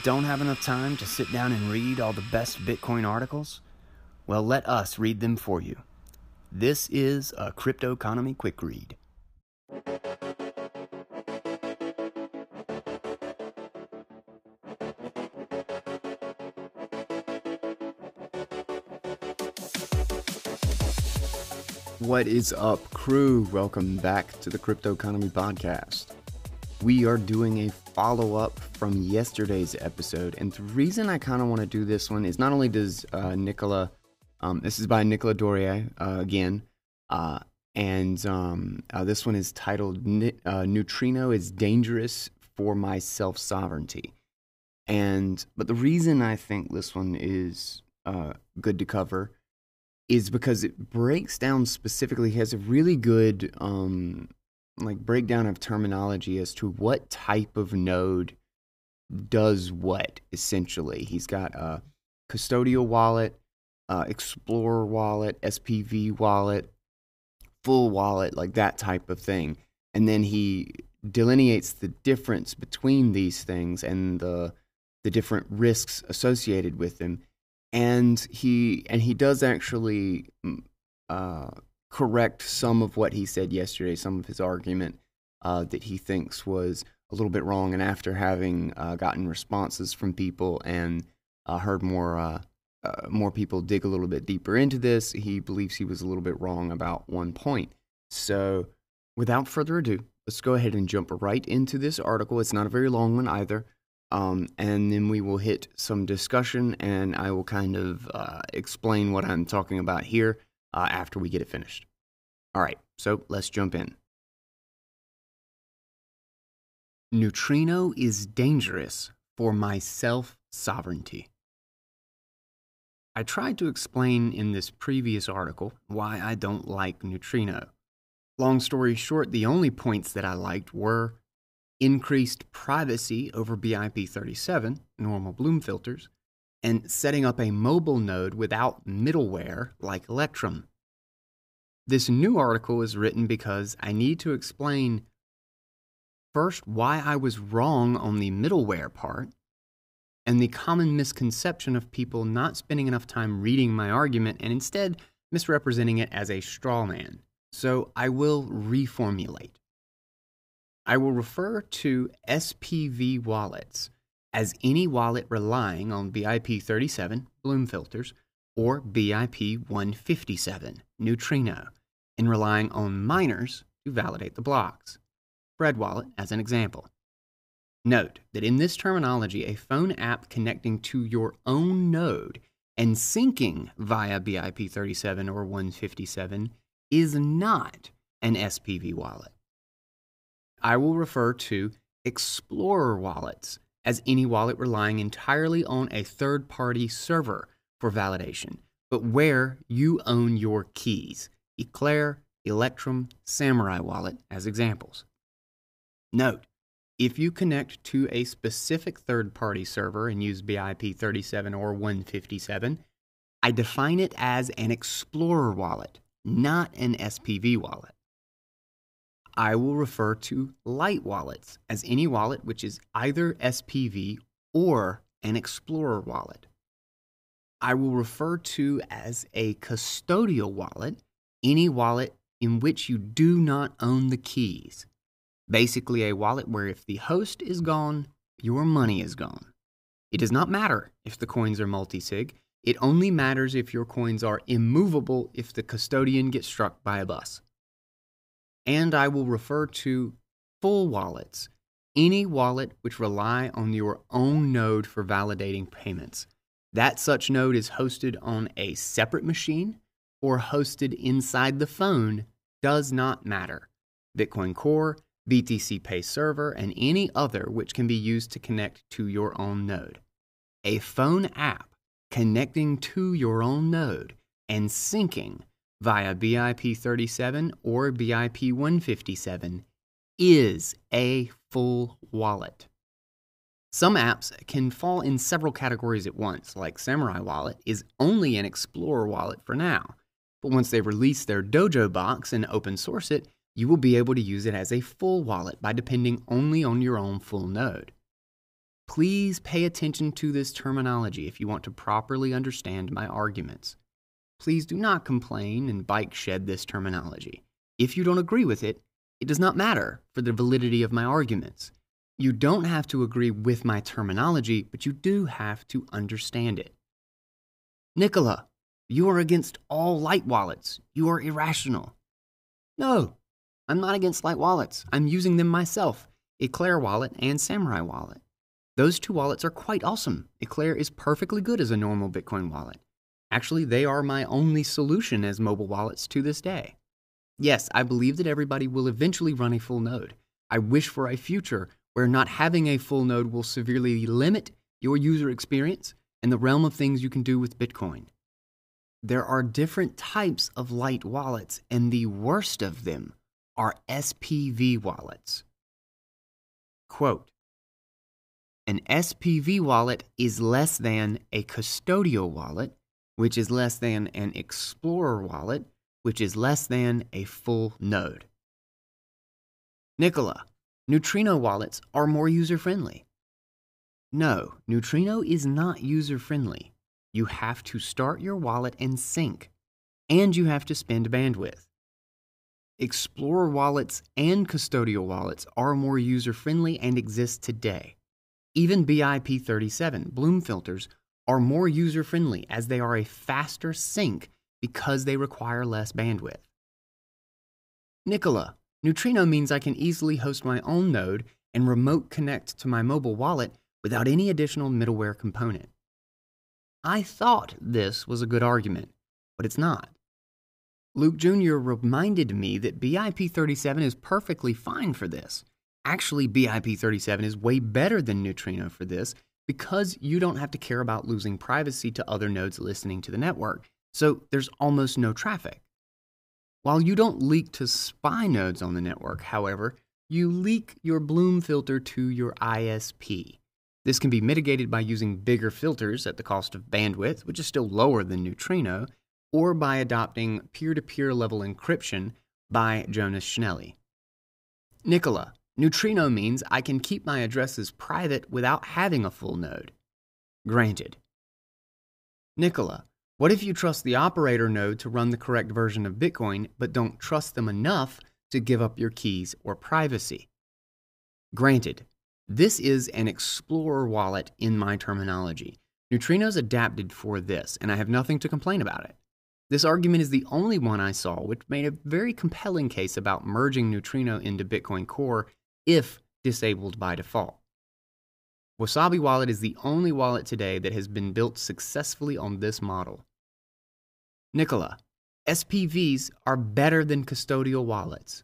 Don't have enough time to sit down and read all the best Bitcoin articles? Well, let us read them for you. This is a Crypto Economy Quick Read. What is up, crew? Welcome back to the Crypto Economy Podcast. We are doing a follow-up from yesterday's episode, and the reason I kind of want to do this one is not only does Nicola, this is by Nicola Dorier again, and this one is titled Neutrino is Dangerous for My Self-Sovereignty. But the reason I think this one is good to cover is because it breaks down specifically, has a really good breakdown of terminology as to what type of node does what, essentially. He's got a custodial wallet, Explorer wallet, SPV wallet, full wallet, like that type of thing. And then he delineates the difference between these things and the different risks associated with them. And he does actually correct some of what he said yesterday, some of his argument that he thinks was a little bit wrong. And after having gotten responses from people and heard more people dig a little bit deeper into this, he believes he was a little bit wrong about one point. So without further ado, let's go ahead and jump right into this article. It's not a very long one either. And then we will hit some discussion, and I will kind of explain what I'm talking about here after we get it finished. All right, so let's jump in. Neutrino is dangerous for my self-sovereignty. I tried to explain in this previous article why I don't like Neutrino. Long story short, the only points that I liked were increased privacy over BIP37, normal Bloom filters, and setting up a mobile node without middleware like Electrum. This new article is written because I need to explain first why I was wrong on the middleware part, and the common misconception of people not spending enough time reading my argument and instead misrepresenting it as a straw man. So I will reformulate. I will refer to SPV wallets as any wallet relying on BIP37, Bloom filters, or BIP157, Neutrino, and relying on miners to validate the blocks. Bread wallet as an example. Note that in this terminology, a phone app connecting to your own node and syncing via BIP37 or 157 is not an SPV wallet. I will refer to Explorer wallets as any wallet relying entirely on a third-party server for validation, but where you own your keys. Eclair, Electrum, Samurai wallet as examples. Note, if you connect to a specific third-party server and use BIP37 or 157, I define it as an Explorer wallet, not an SPV wallet. I will refer to light wallets as any wallet which is either SPV or an Explorer wallet. I will refer to as a custodial wallet any wallet in which you do not own the keys. Basically a wallet where if the host is gone, your money is gone. It does not matter if the coins are multi-sig. It only matters if your coins are immovable if the custodian gets struck by a bus. And I will refer to full wallets, any wallet which rely on your own node for validating payments. That such node is hosted on a separate machine or hosted inside the phone does not matter. Bitcoin Core, BTC Pay Server, and any other which can be used to connect to your own node. A phone app connecting to your own node and syncing via BIP37 or BIP157 is a full wallet. Some apps can fall in several categories at once, like Samurai Wallet is only an Explorer wallet for now, but once they release their Dojo box and open source it, you will be able to use it as a full wallet by depending only on your own full node. Please pay attention to this terminology if you want to properly understand my arguments. Please do not complain and bike shed this terminology. If you don't agree with it, it does not matter for the validity of my arguments. You don't have to agree with my terminology, but you do have to understand it. Nicola, you are against all light wallets. You are irrational. No, I'm not against light wallets. I'm using them myself, Eclair Wallet and Samurai Wallet. Those two wallets are quite awesome. Eclair is perfectly good as a normal Bitcoin wallet. Actually, they are my only solution as mobile wallets to this day. Yes, I believe that everybody will eventually run a full node. I wish for a future where not having a full node will severely limit your user experience and the realm of things you can do with Bitcoin. There are different types of light wallets, and the worst of them are SPV wallets. Quote, an SPV wallet is less than a custodial wallet, which is less than an Explorer wallet, which is less than a full node. Nicola, Neutrino wallets are more user-friendly. No, Neutrino is not user-friendly. You have to start your wallet and sync, and you have to spend bandwidth. Explorer wallets and custodial wallets are more user-friendly and exist today. Even BIP37 Bloom filters are more user-friendly as they are a faster sync because they require less bandwidth. Nicola, Neutrino means I can easily host my own node and remote connect to my mobile wallet without any additional middleware component. I thought this was a good argument, but it's not. Luke Jr. reminded me that BIP37 is perfectly fine for this. Actually, BIP37 is way better than Neutrino for this because you don't have to care about losing privacy to other nodes listening to the network, so there's almost no traffic. While you don't leak to spy nodes on the network, however, you leak your Bloom filter to your ISP. This can be mitigated by using bigger filters at the cost of bandwidth, which is still lower than Neutrino, or by adopting peer-to-peer level encryption by Jonas Schnelli. Nicola, Neutrino means I can keep my addresses private without having a full node. Granted. Nicola, what if you trust the operator node to run the correct version of Bitcoin, but don't trust them enough to give up your keys or privacy? Granted. This is an Explorer wallet in my terminology. Neutrino's adapted for this, and I have nothing to complain about it. This argument is the only one I saw which made a very compelling case about merging Neutrino into Bitcoin Core if disabled by default. Wasabi Wallet is the only wallet today that has been built successfully on this model. Nicola, SPVs are better than custodial wallets.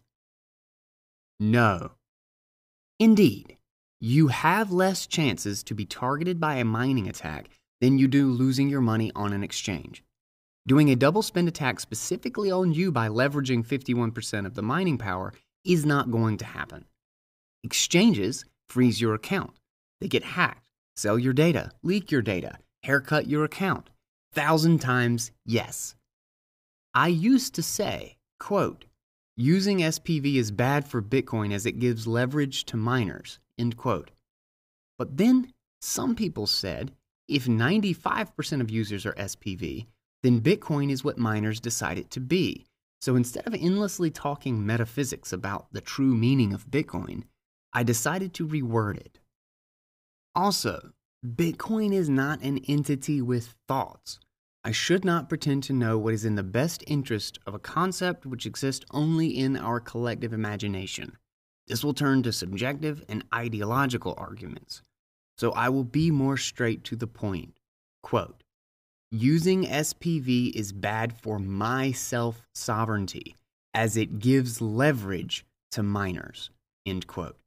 No. Indeed. You have less chances to be targeted by a mining attack than you do losing your money on an exchange. Doing a double spend attack specifically on you by leveraging 51% of the mining power is not going to happen. Exchanges freeze your account. They get hacked, sell your data, leak your data, haircut your account. 1,000 times yes. I used to say, quote, using SPV is bad for Bitcoin as it gives leverage to miners. End quote. But then some people said if 95% of users are SPV, then Bitcoin is what miners decide it to be. So instead of endlessly talking metaphysics about the true meaning of Bitcoin, I decided to reword it. Also, Bitcoin is not an entity with thoughts. I should not pretend to know what is in the best interest of a concept which exists only in our collective imagination. This will turn to subjective and ideological arguments. So I will be more straight to the point. Quote, using SPV is bad for my self-sovereignty as it gives leverage to miners. End quote.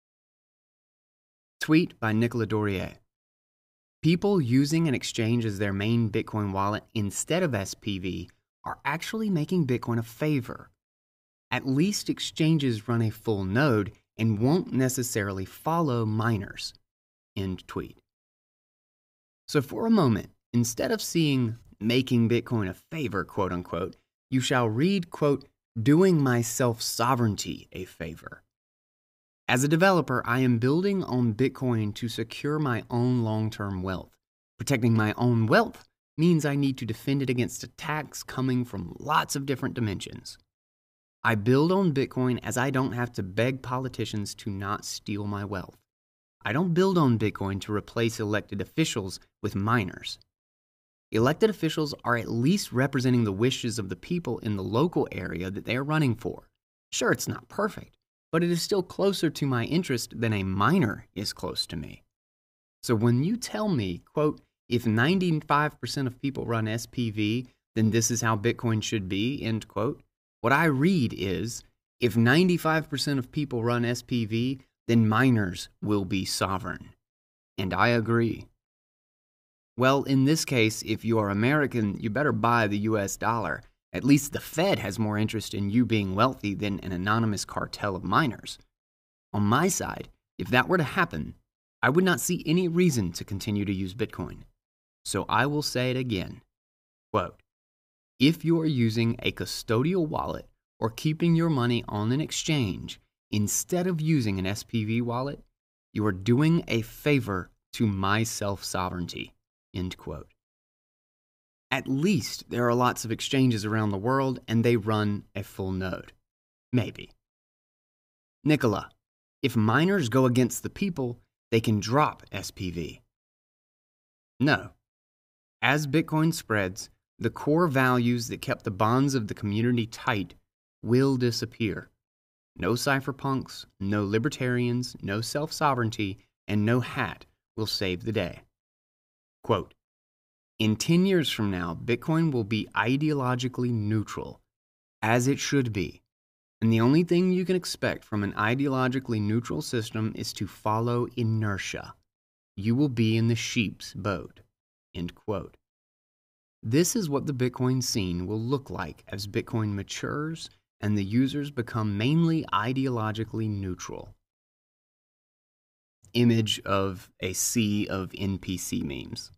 Tweet by Nicola Dorier. People using an exchange as their main Bitcoin wallet instead of SPV are actually making Bitcoin a favor. At least exchanges run a full node and won't necessarily follow miners. End tweet. So for a moment, instead of seeing making Bitcoin a favor, quote unquote, you shall read, quote, doing my self-sovereignty a favor. As a developer, I am building on Bitcoin to secure my own long-term wealth. Protecting my own wealth means I need to defend it against attacks coming from lots of different dimensions. I build on Bitcoin as I don't have to beg politicians to not steal my wealth. I don't build on Bitcoin to replace elected officials with miners. Elected officials are at least representing the wishes of the people in the local area that they are running for. Sure, it's not perfect, but it is still closer to my interest than a miner is close to me. So when you tell me, quote, if 95% of people run SPV, then this is how Bitcoin should be, end quote, what I read is, if 95% of people run SPV, then miners will be sovereign. And I agree. Well, in this case, if you are American, you better buy the US dollar. At least the Fed has more interest in you being wealthy than an anonymous cartel of miners. On my side, if that were to happen, I would not see any reason to continue to use Bitcoin. So I will say it again. Quote, if you are using a custodial wallet or keeping your money on an exchange instead of using an SPV wallet, you are doing a favor to my self-sovereignty. End quote. At least there are lots of exchanges around the world and they run a full node. Maybe. Nicola, if miners go against the people, they can drop SPV. No. As Bitcoin spreads, the core values that kept the bonds of the community tight will disappear. No cypherpunks, no libertarians, no self-sovereignty, and no hat will save the day. Quote, in 10 years from now, Bitcoin will be ideologically neutral, as it should be. And the only thing you can expect from an ideologically neutral system is to follow inertia. You will be in the sheep's boat. End quote. This is what the Bitcoin scene will look like as Bitcoin matures and the users become mainly ideologically neutral. Image of a sea of NPC memes.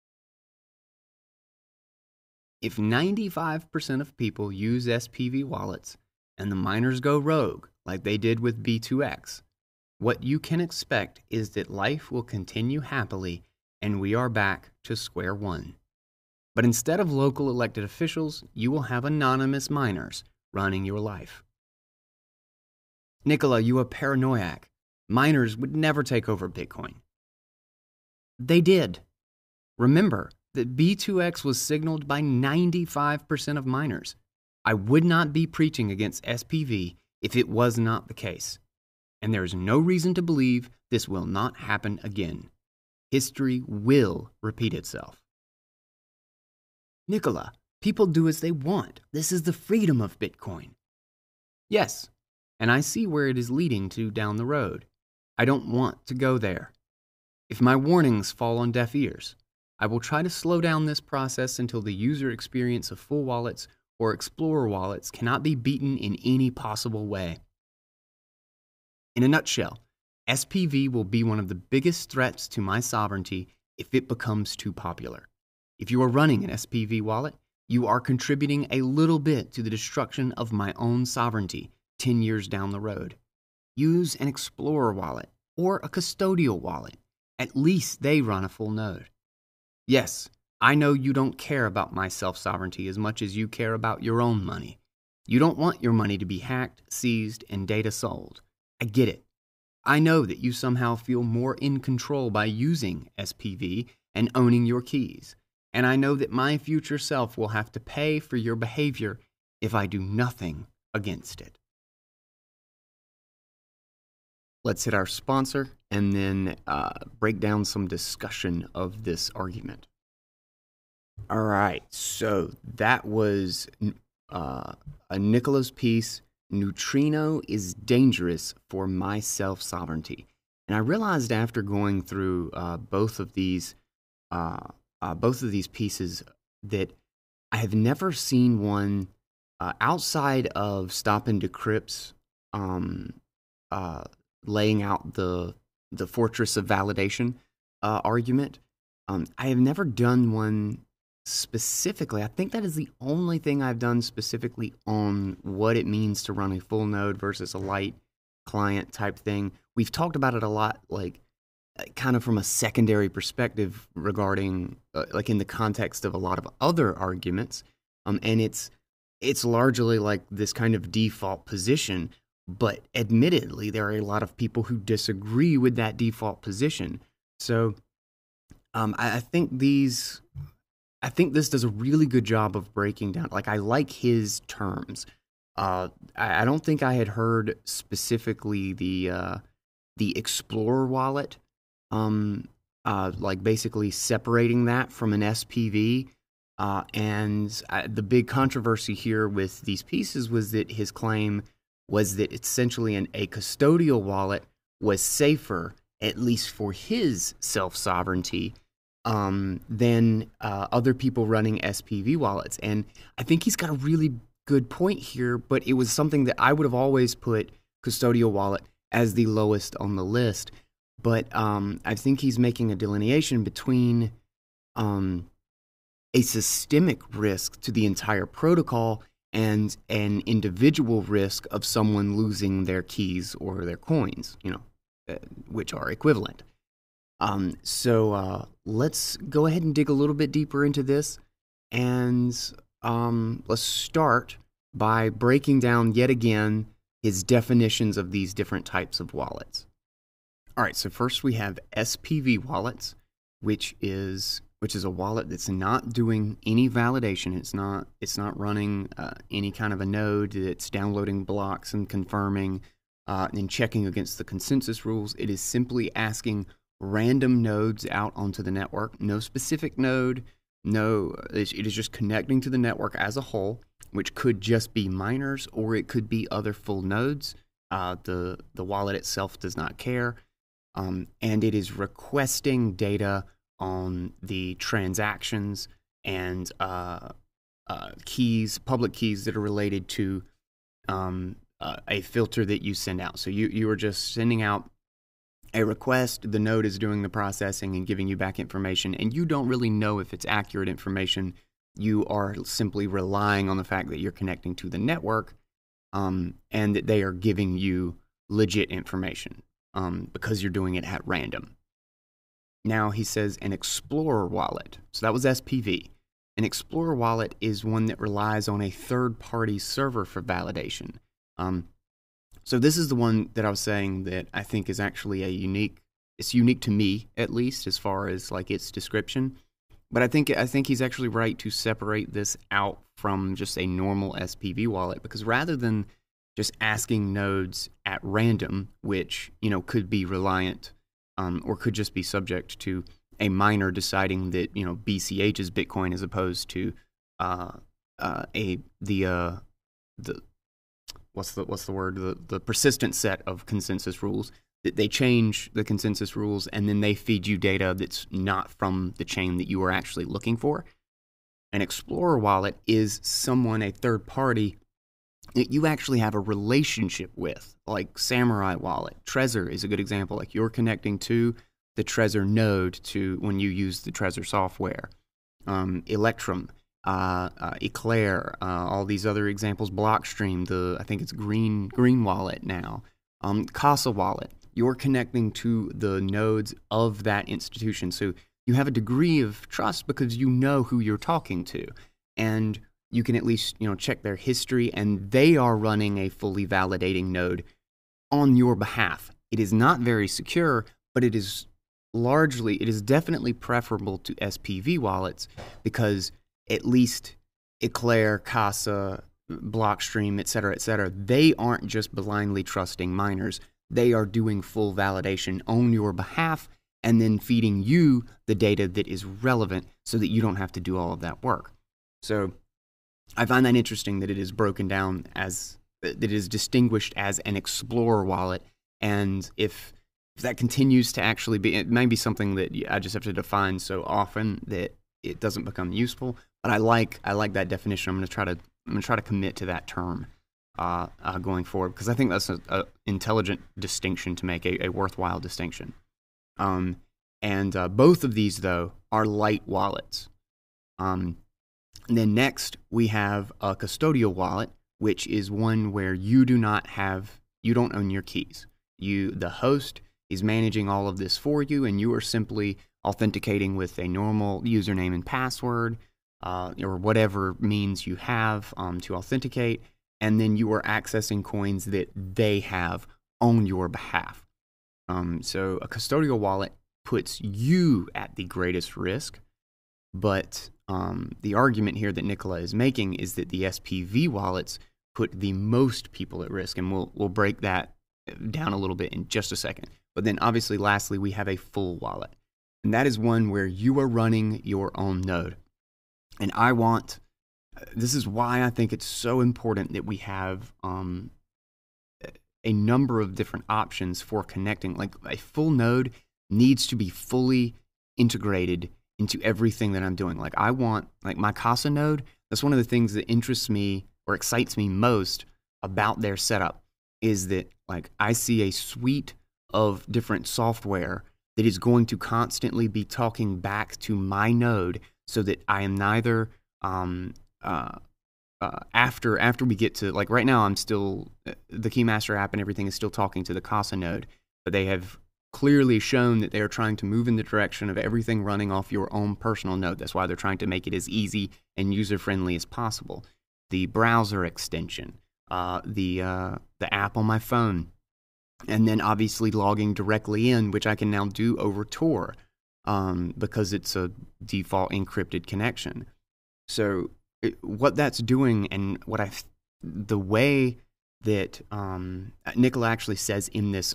If 95% of people use SPV wallets and the miners go rogue like they did with B2X, what you can expect is that life will continue happily and we are back to square one. But instead of local elected officials, you will have anonymous miners running your life. Nicola, you are paranoiac. Miners would never take over Bitcoin. They did. Remember that B2X was signaled by 95% of miners. I would not be preaching against SPV if it was not the case. And there is no reason to believe this will not happen again. History will repeat itself. Nicola, people do as they want. This is the freedom of Bitcoin. Yes, and I see where it is leading to down the road. I don't want to go there. If my warnings fall on deaf ears, I will try to slow down this process until the user experience of full wallets or Explorer wallets cannot be beaten in any possible way. In a nutshell, SPV will be one of the biggest threats to my sovereignty if it becomes too popular. If you are running an SPV wallet, you are contributing a little bit to the destruction of my own sovereignty 10 years down the road. Use an Explorer wallet or a custodial wallet. At least they run a full node. Yes, I know you don't care about my self-sovereignty as much as you care about your own money. You don't want your money to be hacked, seized, and data sold. I get it. I know that you somehow feel more in control by using SPV and owning your keys. And I know that my future self will have to pay for your behavior if I do nothing against it. Let's hit our sponsor and then break down some discussion of this argument. All right, so that was a Nicola's piece, Neutrino is dangerous for my self-sovereignty. And I realized after going through both of these pieces that I have never seen one outside of Stop and Decrypt's laying out the fortress of validation argument. I have never done one specifically. I think that is the only thing I've done specifically on what it means to run a full node versus a light client type thing. We've talked about it a lot, like kind of from a secondary perspective regarding, like in the context of a lot of other arguments, and it's largely like this kind of default position. But admittedly, there are a lot of people who disagree with that default position. So I think this does a really good job of breaking down. Like, I like his terms. I don't think I had heard specifically the Explorer wallet, like basically separating that from an SPV. The big controversy here with these pieces was that his claim was that essentially a custodial wallet was safer, at least for his self-sovereignty, than other people running SPV wallets. And I think he's got a really good point here, but it was something that I would have always put custodial wallet as the lowest on the list. But I think he's making a delineation between a systemic risk to the entire protocol and an individual risk of someone losing their keys or their coins, which are equivalent. So let's go ahead and dig a little bit deeper into this, and let's start by breaking down yet again his definitions of these different types of wallets. All right, so first we have SPV wallets, which is a wallet that's not doing any validation. It's not running any kind of a node that's downloading blocks and confirming and checking against the consensus rules. It is simply asking random nodes out onto the network. No specific node. It is just connecting to the network as a whole, which could just be miners or it could be other full nodes. The wallet itself does not care, and it is requesting data on the transactions and keys, public keys that are related to a filter that you send out. So you are just sending out a request, the node is doing the processing and giving you back information, and you don't really know if it's accurate information. You are simply relying on the fact that you're connecting to the network, and that they are giving you legit information because you're doing it at random. Now he says an Explorer wallet. So that was SPV. An Explorer wallet is one that relies on a third-party server for validation. So this is the one that I was saying that I think is actually it's unique to me, at least, as far as like its description. But I think he's actually right to separate this out from just a normal SPV wallet, because rather than just asking nodes at random, which, could be reliant or could just be subject to a miner deciding that, BCH is Bitcoin as opposed to the persistent set of consensus rules. They change the consensus rules and then they feed you data that's not from the chain that you are actually looking for. An Explorer wallet is a third party that you actually have a relationship with, like Samurai wallet. Trezor is a good example. Like, you're connecting to the Trezor node when you use the Trezor software. Electrum, Eclair, all these other examples, Blockstream, I think it's Green Wallet now, Casa Wallet. You're connecting to the nodes of that institution. So you have a degree of trust because you know who you're talking to. And you can at least, check their history, and they are running a fully validating node on your behalf. It is not very secure, but it is definitely preferable to SPV wallets because at least Eclair, Casa, Blockstream, et cetera, they aren't just blindly trusting miners. They are doing full validation on your behalf and then feeding you the data that is relevant so that you don't have to do all of that work. So I find that interesting that it is broken down that it is distinguished as an Explorer wallet. And if that continues to actually be, it may be something that I just have to define so often that it doesn't become useful. But I like that definition. I'm going to try to commit to that term going forward, because I think that's an intelligent distinction to make, a worthwhile distinction. And both of these, though, are light wallets. And then next, we have a custodial wallet, which is one where you don't own your keys. The host is managing all of this for you, and you are simply authenticating with a normal username and password, or whatever means you have to authenticate, and then you are accessing coins that they have on your behalf. So a custodial wallet puts you at the greatest risk, but the argument here that Nikola is making is that the SPV wallets put the most people at risk, and we'll break that down a little bit in just a second. But then obviously, lastly, we have a full wallet, and that is one where you are running your own node. And this is why I think it's so important that we have a number of different options for connecting. Like, a full node needs to be fully integrated into everything that I'm doing. Like, I want, like, my Casa node, that's one of the things that interests me or excites me most about their setup, is that, like, I see a suite of different software that is going to constantly be talking back to my node, so that I am neither after we get to, like, right now I'm still, the Keymaster app and everything is still talking to the Casa node, but they have clearly shown that they are trying to move in the direction of everything running off your own personal node. That's why they're trying to make it as easy and user-friendly as possible. The browser extension, the app on my phone, and then obviously logging directly in, which I can now do over Tor, because it's a default encrypted connection. So what that's doing, and the way that Nikola actually says in this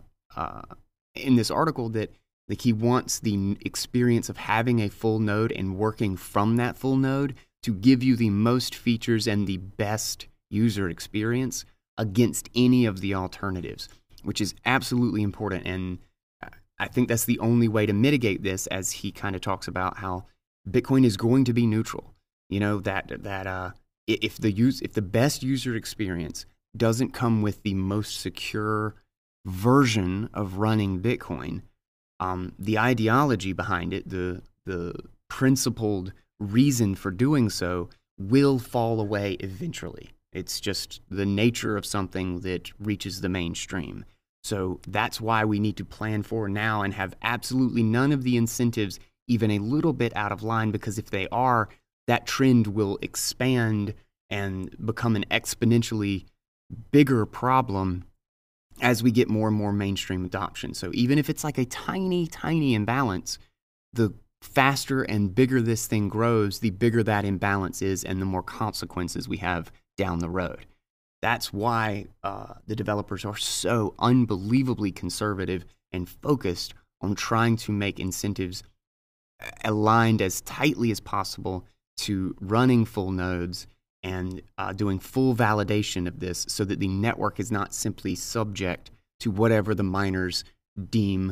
article that, like, he wants the experience of having a full node and working from that full node to give you the most features and the best user experience against any of the alternatives, which is absolutely important. And I think that's the only way to mitigate this, as he kind of talks about how Bitcoin is going to be neutral. You know, that if the best user experience doesn't come with the most secure version of running Bitcoin, the ideology behind it, the principled reason for doing so, will fall away eventually. It's just the nature of something that reaches the mainstream. So that's why we need to plan for now and have absolutely none of the incentives even a little bit out of line, because if they are, that trend will expand and become an exponentially bigger problem as we get more and more mainstream adoption. So even if it's like a tiny, tiny imbalance, the faster and bigger this thing grows, the bigger that imbalance is and the more consequences we have down the road. That's why the developers are so unbelievably conservative and focused on trying to make incentives aligned as tightly as possible to running full nodes and doing full validation of this, so that the network is not simply subject to whatever the miners deem,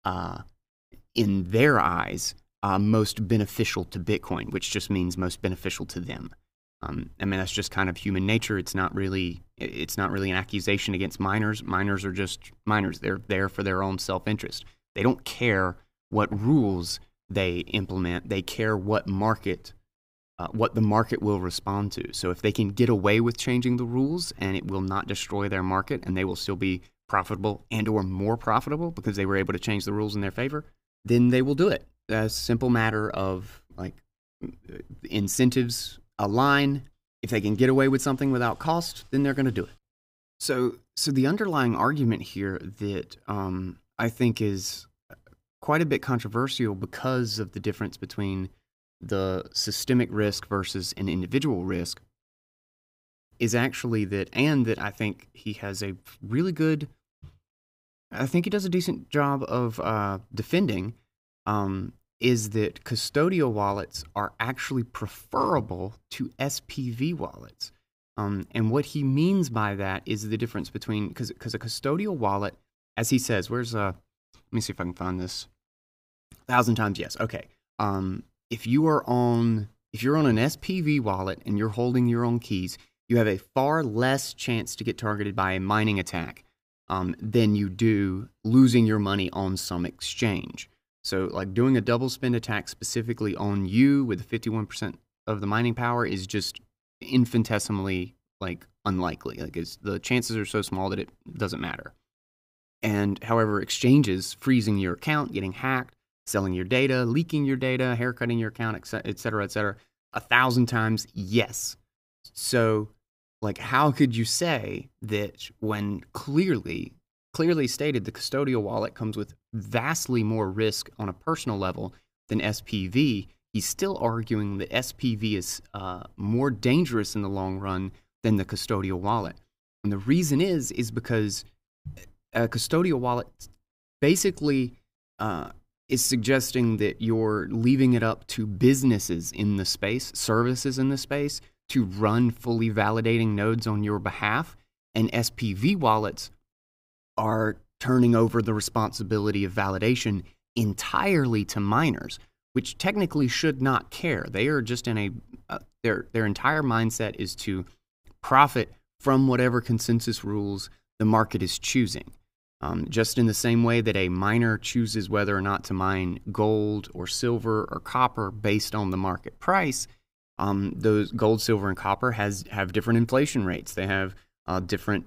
in their eyes, most beneficial to Bitcoin, which just means most beneficial to them. I mean, that's just kind of human nature. It's not really an accusation against miners. Miners are just miners. They're there for their own self-interest. They don't care what rules they implement. They care what the market will respond to. So if they can get away with changing the rules and it will not destroy their market, and they will still be profitable and or more profitable because they were able to change the rules in their favor, then they will do it. A simple matter of, like, incentives align. If they can get away with something without cost, then they're going to do it. So the underlying argument here that I think is quite a bit controversial because of the difference between the systemic risk versus an individual risk is actually that I think he has a really good, I think he does a decent job of defending, is that custodial wallets are actually preferable to SPV wallets. And what he means by that is the difference between, because a custodial wallet, as he says, let me see if I can find this. 1,000 times yes. Okay. If you're on an SPV wallet and you're holding your own keys, you have a far less chance to get targeted by a mining attack than you do losing your money on some exchange. So, like, doing a double spend attack specifically on you with 51% of the mining power is just infinitesimally, like, unlikely. Like, the chances are so small that it doesn't matter. And however, exchanges freezing your account, getting hacked, selling your data, leaking your data, haircutting your account, et cetera, 1,000 times, yes. So, like, how could you say that when clearly stated the custodial wallet comes with vastly more risk on a personal level than SPV? He's still arguing that SPV is more dangerous in the long run than the custodial wallet. And the reason is because a custodial wallet basically is suggesting that you're leaving it up to businesses in the space, services in the space, to run fully validating nodes on your behalf. And SPV wallets are turning over the responsibility of validation entirely to miners, which technically should not care. They are just in their entire mindset is to profit from whatever consensus rules the market is choosing. Just in the same way that a miner chooses whether or not to mine gold or silver or copper based on the market price, those gold, silver, and copper have different inflation rates. They have different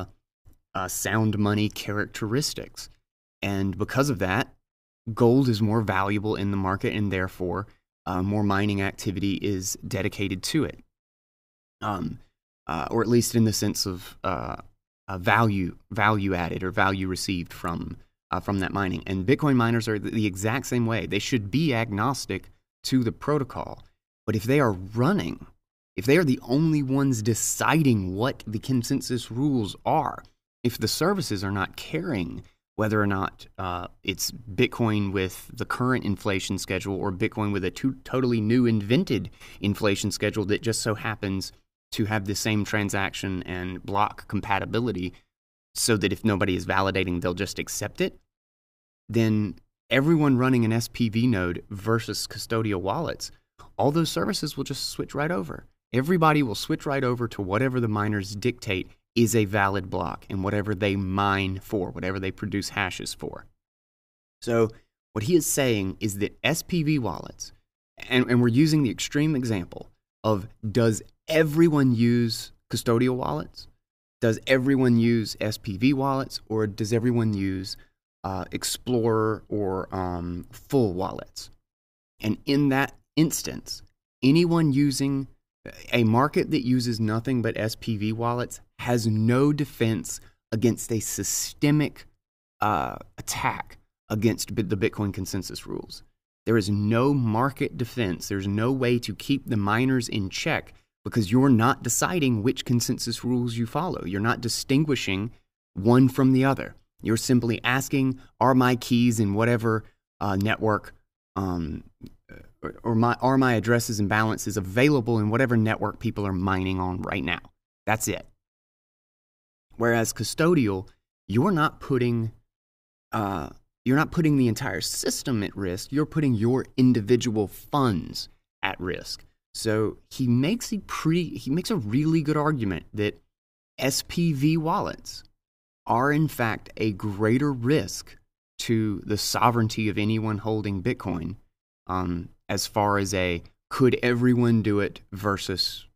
sound money characteristics. And because of that, gold is more valuable in the market, and therefore more mining activity is dedicated to it. Or at least in the sense of value added or value received from that mining. And Bitcoin miners are the exact same way. They should be agnostic to the protocol. But if they are the only ones deciding what the consensus rules are, if the services are not caring whether or not it's Bitcoin with the current inflation schedule or Bitcoin with a totally new invented inflation schedule that just so happens to have the same transaction and block compatibility so that if nobody is validating, they'll just accept it, then everyone running an SPV node versus custodial wallets, all those services will just switch right over. Everybody will switch right over to whatever the miners dictate is a valid block and whatever they mine for, whatever they produce hashes for. So what he is saying is that SPV wallets, and we're using the extreme example of does everyone use custodial wallets? Does everyone use SPV wallets? Or does everyone use Explorer or full wallets? And in that instance, anyone using a market that uses nothing but SPV wallets has no defense against a systemic attack against the Bitcoin consensus rules. There is no market defense. There's no way to keep the miners in check because you're not deciding which consensus rules you follow. You're not distinguishing one from the other. You're simply asking, are my keys in whatever network or are my addresses and balances available in whatever network people are mining on right now? That's it. Whereas custodial, you're not putting the entire system at risk. You're putting your individual funds at risk. So he makes a really good argument that SPV wallets are in fact a greater risk to the sovereignty of anyone holding Bitcoin, as far as could everyone do it versus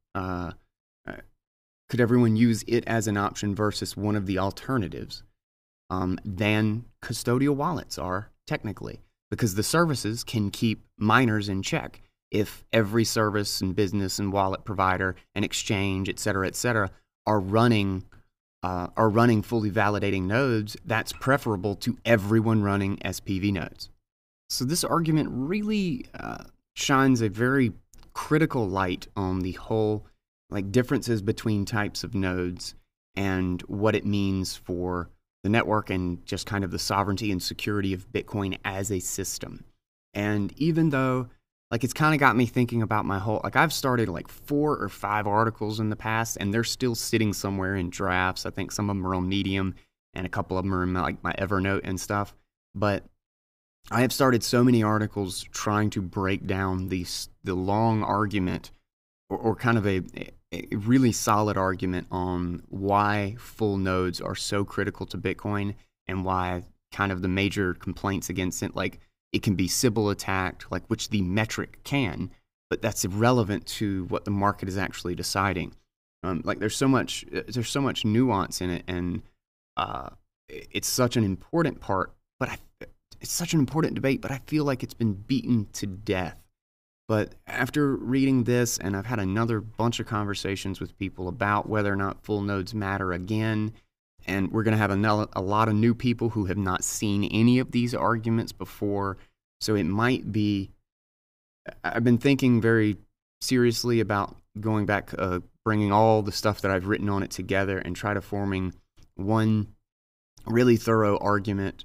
could everyone use it as an option versus one of the alternatives, than custodial wallets are technically, because the services can keep miners in check. If every service and business and wallet provider and exchange, et cetera, are running fully validating nodes, that's preferable to everyone running SPV nodes. So this argument really shines a very critical light on the whole differences between types of nodes and what it means for the network and just kind of the sovereignty and security of Bitcoin as a system. And even though it's kind of got me thinking about my whole, I've started 4 or 5 articles in the past and they're still sitting somewhere in drafts. I think some of them are on Medium and a couple of them are in my Evernote and stuff. But I have started so many articles trying to break down the long argument or kind of a really solid argument on why full nodes are so critical to Bitcoin and why kind of the major complaints against it, it can be Sybil attacked, which the metric can, but that's irrelevant to what the market is actually deciding. There's so much nuance in it, and it's such an important part, it's such an important debate, but I feel like it's been beaten to death. But after reading this, and I've had another bunch of conversations with people about whether or not full nodes matter again, and we're going to have a lot of new people who have not seen any of these arguments before. So it might be, I've been thinking very seriously about going back, bringing all the stuff that I've written on it together and try to forming one really thorough argument,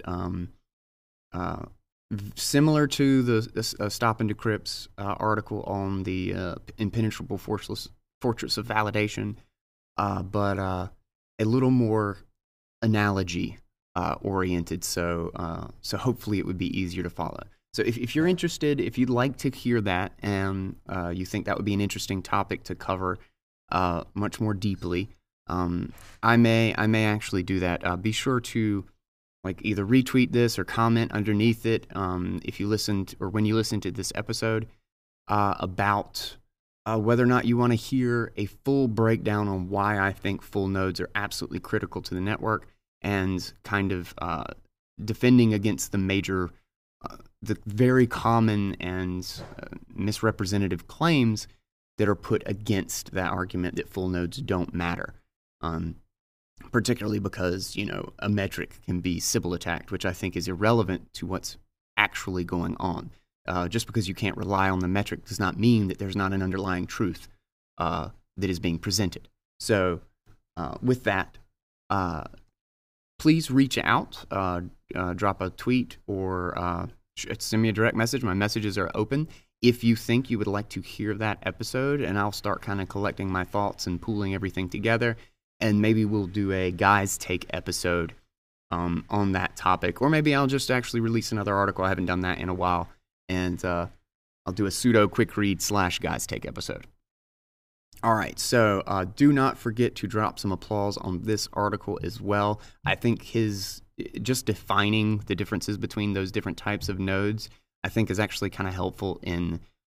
similar to the Stop and Decrypt's article on the impenetrable fortress of validation, but a little more analogy oriented. So hopefully it would be easier to follow. So if you're interested, if you'd like to hear that, and you think that would be an interesting topic to cover much more deeply, I may actually do that. Be sure to either retweet this or comment underneath it if you listened, or when you listen to this episode, about whether or not you want to hear a full breakdown on why I think full nodes are absolutely critical to the network, and kind of defending against the very common and misrepresentative claims that are put against that argument that full nodes don't matter. Particularly because, a metric can be Sybil attacked, which I think is irrelevant to what's actually going on. Just because you can't rely on the metric does not mean that there's not an underlying truth that is being presented. So with that, please reach out, drop a tweet, or send me a direct message. My messages are open. If you think you would like to hear that episode, and I'll start kind of collecting my thoughts and pooling everything together, and maybe we'll do a Guys Take episode on that topic. Or maybe I'll just actually release another article. I haven't done that in a while. And I'll do a pseudo quick read / Guys Take episode. All right, so do not forget to drop some applause on this article as well. I think his just defining the differences between those different types of nodes, I think, is actually kind of helpful in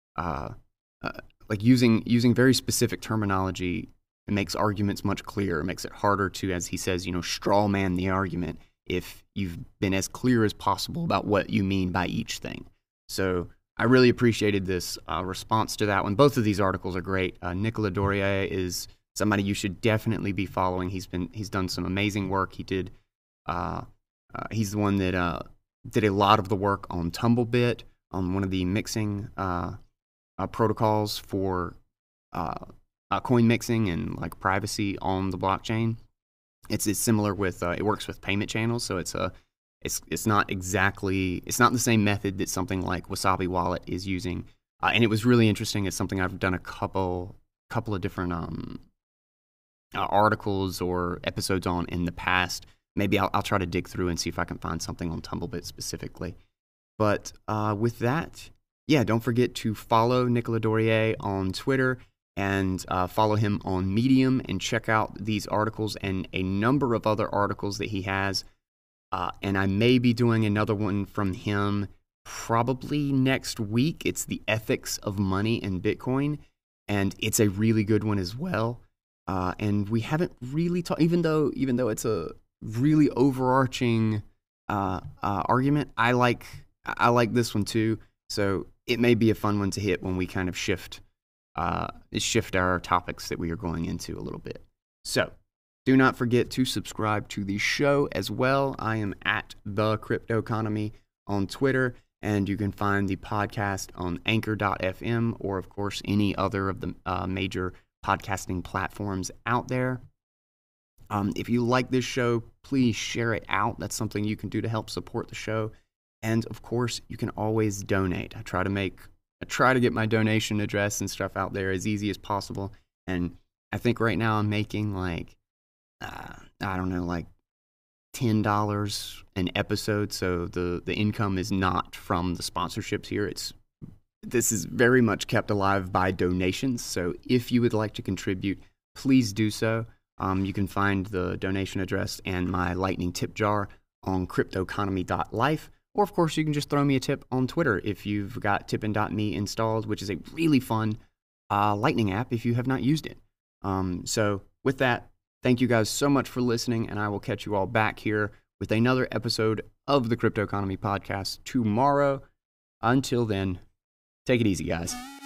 using very specific terminology. It makes arguments much clearer. It makes it harder to, as he says, straw man the argument if you've been as clear as possible about what you mean by each thing. So I really appreciated this response to that one. Both of these articles are great. Nicolas Dorier is somebody you should definitely be following. He's done some amazing work. He's the one that did a lot of the work on Tumblebit, on one of the mixing protocols for coin mixing and privacy on the blockchain. It's similar with it works with payment channels, so it's not the same method that something like Wasabi Wallet is using. And it was really interesting. It's something I've done a couple of different articles or episodes on in the past. Maybe I'll try to dig through and see if I can find something on Tumblebit specifically. But with that, don't forget to follow Nicolas Dorier on Twitter, and follow him on Medium, and check out these articles and a number of other articles that he has. And I may be doing another one from him probably next week. It's the ethics of money and Bitcoin, and it's a really good one as well. And we haven't really talked, even though it's a really overarching argument. I like this one too, so it may be a fun one to hit when we kind of shift our topics that we are going into a little bit. So do not forget to subscribe to the show as well. I am at The Crypto Economy on Twitter, and you can find the podcast on Anchor.fm, or of course any other of the major podcasting platforms out there. If you like this show, please share it out. That's something you can do to help support the show. And of course, you can always donate. I try to get my donation address and stuff out there as easy as possible. And I think right now I'm making $10 an episode. So the income is not from the sponsorships here. This is very much kept alive by donations. So if you would like to contribute, please do so. You can find the donation address and my Lightning tip jar on cryptoeconomy.life. Or, of course, you can just throw me a tip on Twitter if you've got tippin.me installed, which is a really fun Lightning app if you have not used it. So with that, thank you guys so much for listening, and I will catch you all back here with another episode of the Crypto Economy Podcast tomorrow. Until then, take it easy, guys.